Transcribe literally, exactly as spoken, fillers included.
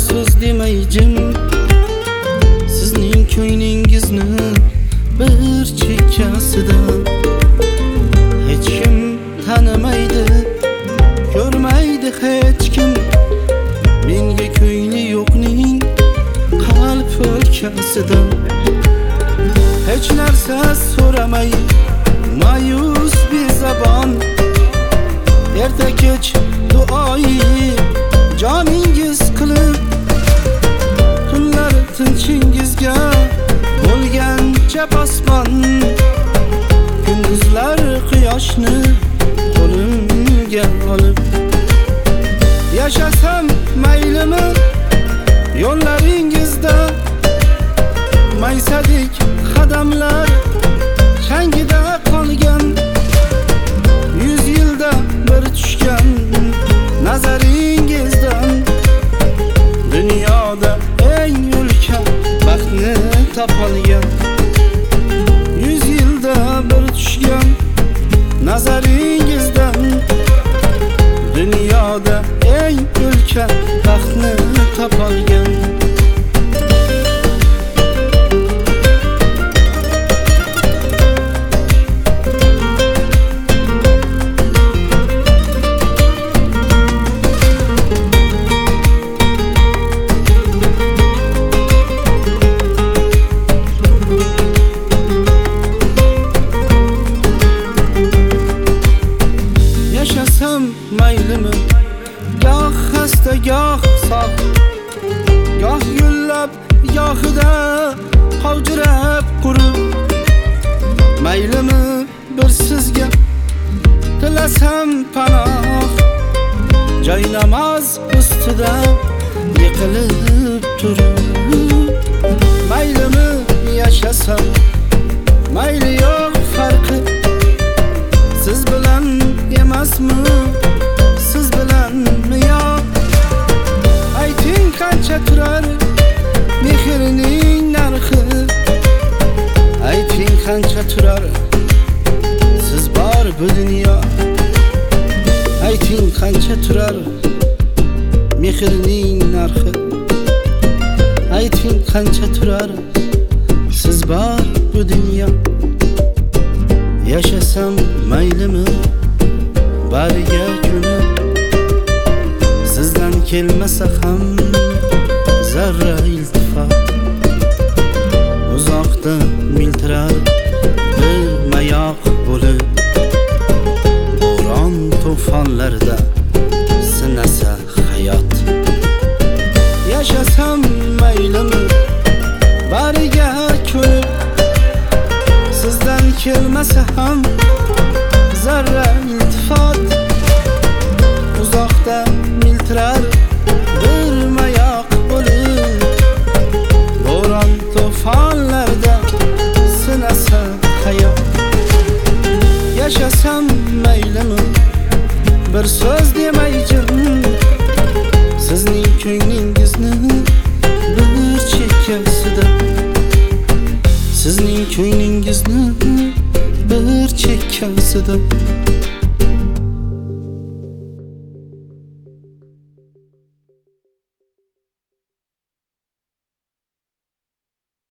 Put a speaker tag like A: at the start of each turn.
A: so'z demay jim sizning ko'nglingizni bir chekkasida hech kim tanimaydi, ko'rmaydi hech kim menga ko'ngli yo'qning qalb o'lkasida. Hech narsa so'ramay ma'yus bezabon erta kech duoi joningiz qilib tunlar tinchingizga bo'lgancha posbon kunduzlar quyoshni qo'limga olib yashasam maylimi yo'llaringizda maysadik qadamlar changida qolgan yuz yilda bir tushgan nazaringizdan dunyoda eng ulkan baxtni topolgan yuz yilda bir tushgan nazaringizdan dunyoda eng ulkan baxtni topolgan. Yashasam maylimi goh xasta goh sog', goh gullab gohida qovjirab qurib maylimi bir sizga tilasam panoh joy namoz ustida yiqilib turib maylimi yashasam mayli yo'q farqi siz bilan emasmi siz bilanmi yo'q ayting qancha turar mehrning narxi ayting qancha turar siz bor bu dunyo ayting qancha turar mehrning narxi ayting qancha turar siz bor bu dunyo. Yashasam maylimi bariga ko'nib sizdan kelmasa ham zarra iltifot uzoqda miltirar bilmayoq bo'lib bo'ron to'fonlarda sinasa hayot. Yashasam maylimi bariga ko'nib sizdan kelmasa ham zarra iltifot uzoqda miltirar bilmayoq bo'lib bo'ron to'fonlarda sinasa hayot. Yashasam maylimi bir so'z demay jim sizning ko'nglingizni bir chekkasida sizning ko'nglingizni bir chekkasida